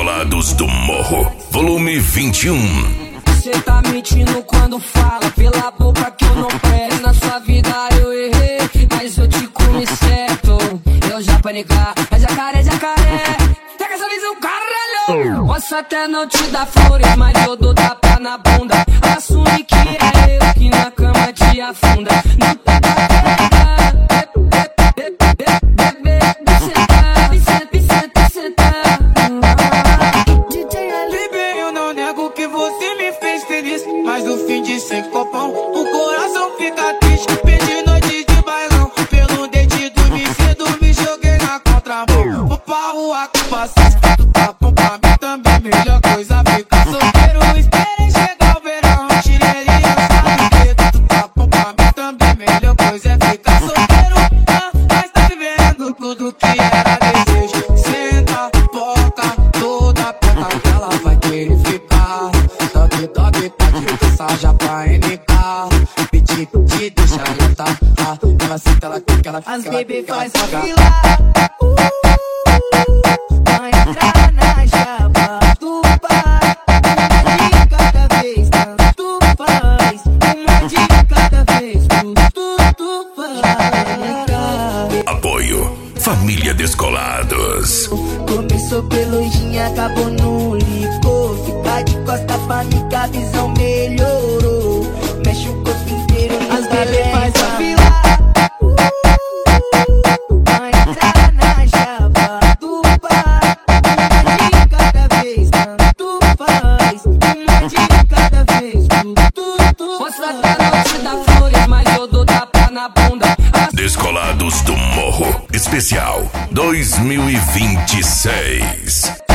Descolados do Morro, volume 21. Cê tá mentindo quando fala pela boca que eu não quero. Na sua vida eu errei, mas eu te comi certo. Eu já panicar, é jacaré, jacaré. Pega essa visão, caralho. Posso até não te dar flores, mas eu dou tapa na bunda. Assume que é eu que na cama te afunda. Não pega, mas no fim de 100 copão, o coração fica triste. Perdi noite de bailão, pelo dedinho me cedo, me joguei na contramão. Vou pra rua com passasse, tu tá bom pra mim também. Melhor coisa ficar solteiro, esperei chegar o verão. Tirei aliança, tu tá bom pra mim também. Melhor coisa é ficar solteiro, mas tá vivendo tudo que era desejo. Senta, boca, toda perna que ela vai querer ficar. Toque, toque, já pra NK, pedi, deixa ela tá. Ela senta, ela fica, ela fica. as baby faz a fila. Vai entrar na chapa do pai. Uma de cada vez, tu faz. Uma de cada vez, tu faz. Apoio Família Descolados. Começou peludinha, acabou no licor. Fica de costa pra mim que a visão melhorou. Mexe o corpo inteiro, as bebê faz a fila. Vai entrar na chapa do pai. Uma de cada vez, tu faz. Uma de cada vez, tu Posso até não te dar flores, mas eu dou tapa na bunda. Descolados do Morro, especial 2026.